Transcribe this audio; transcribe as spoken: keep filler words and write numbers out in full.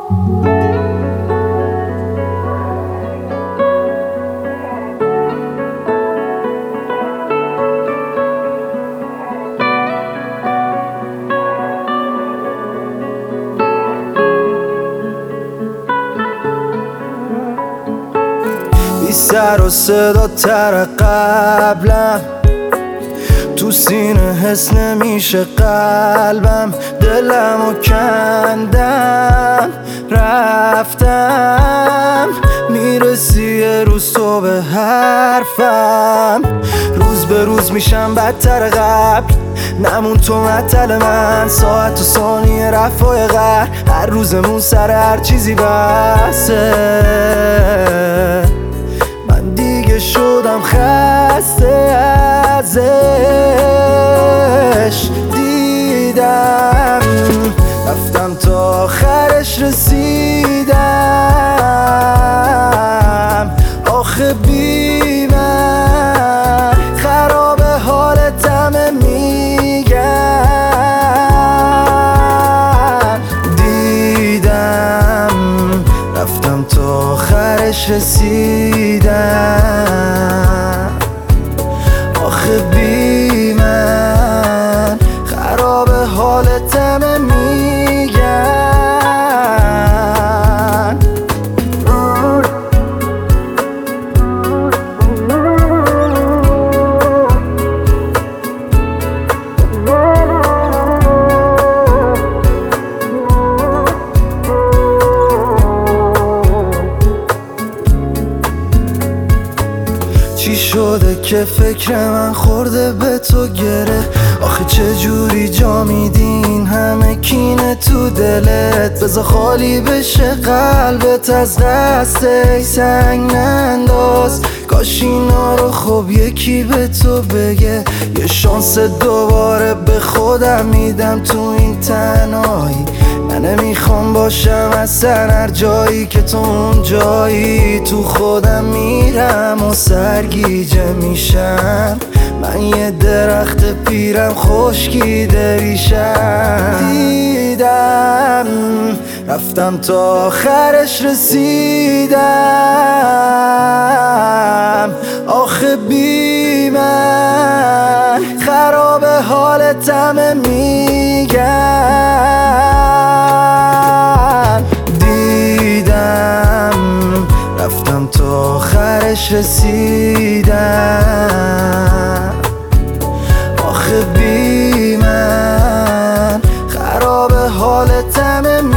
بی سر و صدا تر قبلم، تو سینه حس نمیشه قلبم. دلمو کندم رفتم، میرسی یه روز تو به حرفم. روز به روز میشم بدتر قبل، نمون تو معطل من. ساعت و ثانیه رفای غر، هر روزمون سر هر چیزی بسه. من دیگه شدم خسته ازش، دیدم رفتم تا آخرش رسیدم. آخه بی من خراب حالتمه، میگم دیدم رفتم تا آخرش رسیدم. آخه بی من خراب حالتمه، میگن چی شده که فکر من خورده به تو گره؟ آخه چه جوری جا میدین همه کینه تو دلت؟ بذار خالی بشه قلبت از دست ای سنگ ننداز. کاش اینا رو خب یکی به تو بگه، یه شانس دوباره به خودم میدم تو این تنهایی. من نمیخوام باشم اصلا هر جایی که تو اون جایی. تو خودم میرم و سرگیجه میشم، من یه درخت پیرم خشکیده ریشم. دیدم رفتم تا آخرش رسیدم. آخه بی من خراب حالتمه، میگن دیدم رفتم تا آخرش رسیدم. آخه بی من خراب حالتمه،